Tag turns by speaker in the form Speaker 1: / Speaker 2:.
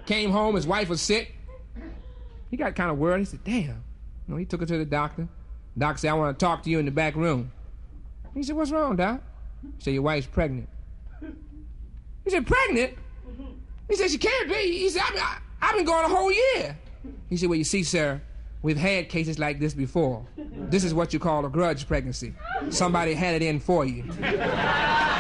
Speaker 1: Came home, his wife was sick. He got kind of worried. He said, damn. He took her to the doctor. Doc said, I want to talk to you in the back room. He said, what's wrong, Doc? He said, your wife's pregnant. He said, pregnant? He said, she can't be. He said, I've been going a whole year. He said, well, you see, sir, we've had cases like this before. This is what you call a grudge pregnancy. Somebody had it in for you.